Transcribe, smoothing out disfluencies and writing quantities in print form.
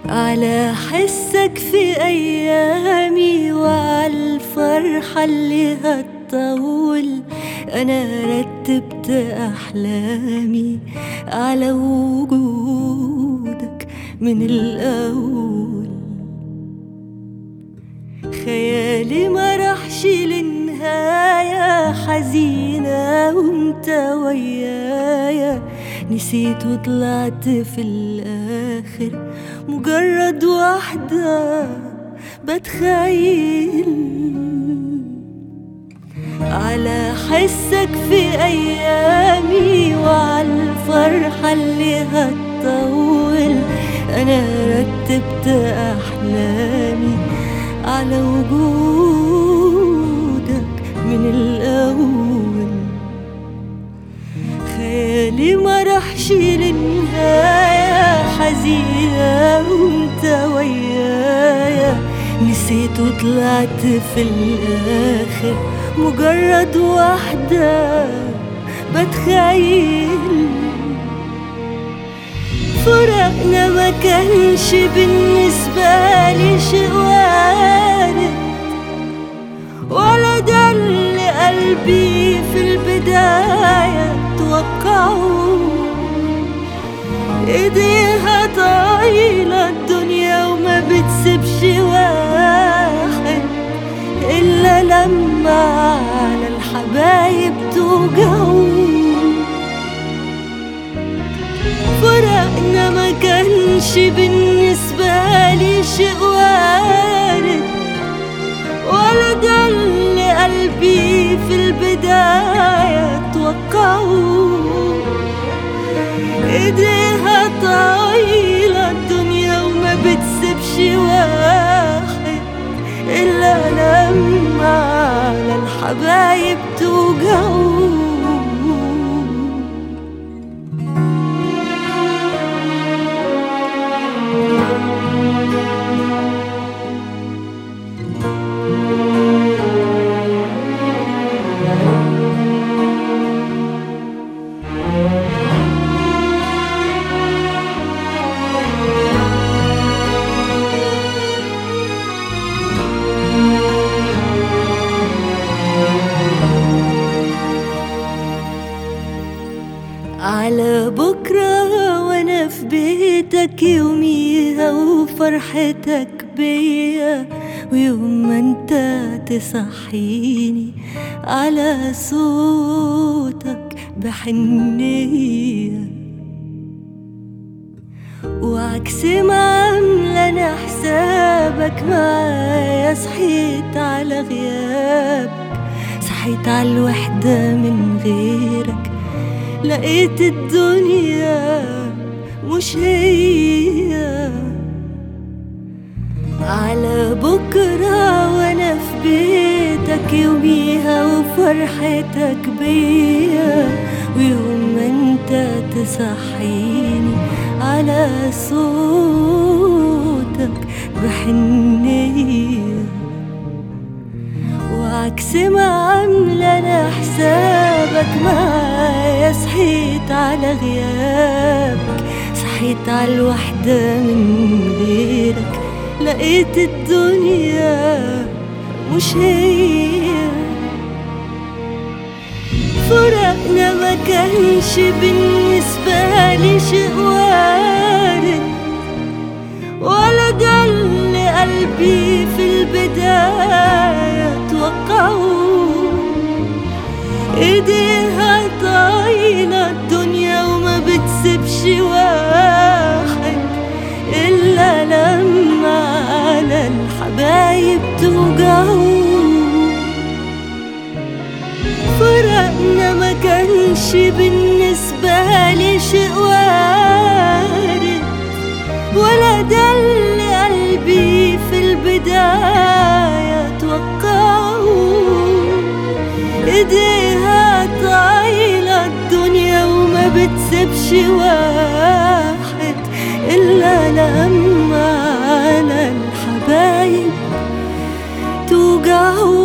على حسك في أيامي وعالفرحة اللي هتطول. أنا رتبت أحلامي على وجودك من الأول. خيالي ما راحش للنهاية، حزينة وانت ويايا. نسيت وطلعت في الآخر مجرد واحدة بتخيل. على حسك في أيامي وعالفرحة اللي هتطول. أنا رتبت أحلامي على وجودك من الأول. خيالي ما راحش للنهاية، حزينة وانت ويايا. نسيت وطلعت في الآخر مجرد واحدة بتخيل. فراقنا ما كانش بالنسبة لي شيء وارد، ولا ده اللي قلبي في البداية توقعه. ايديها طايلة الدنيا وما بتسيبش واحد إلا لما على الحبايب توجعه. فراقنا ما كانش بالنسبة لي شيء وارد، ولا ده اللي قلبي في البداية توقعه. ايديها طايلة الدنيا وما بتسيبش واحد إلا لما على الحبايب توجعه. على بكرة وانا في بيتك يوميها وفرحتك بيا، ويوم ما انت تصحيني على صوتك بحنية. وعكس ما عاملة انا حسابك معايا، صحيت على غيابك، صحيت على الوحدة من غيرك. لقيت الدنيا مش هي. على بكرة وانا في بيتك يوميها وفرحتك بيا، ويوم ما انت تصحيني على صوتك بحنية. وعكس ما عاملة انا حسابك معايا، صحيت على غيابك، صحيت على الوحدة من غيرك. لقيت الدنيا مش هي. فراقنا ما كانش بالنسبة لي شيء وارد، ولا ده اللي قلبي في البداية توقعه. ايديها طايلة الدنيا وما بتسيبش واحد إلا لما على الحبايب توجعه. فراقنا ما كانش بالنسبة لي شيء وارد، ولا ده اللي قلبي في البداية توقعه. ايديها طايلة الدنيا وما بتسيبش واحد إلا لما على الحبايب توجعه.